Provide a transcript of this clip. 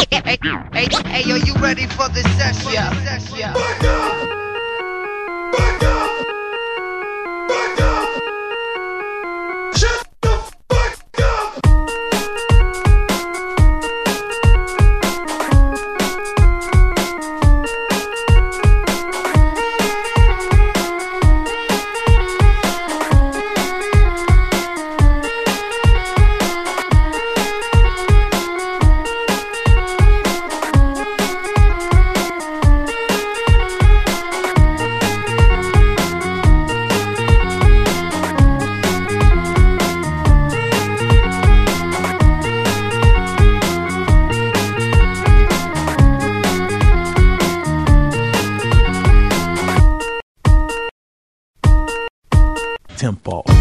Hey, yo, you ready for the session? Yeah. Back up! Back up! Back up! Shut the fuck up! Tempo.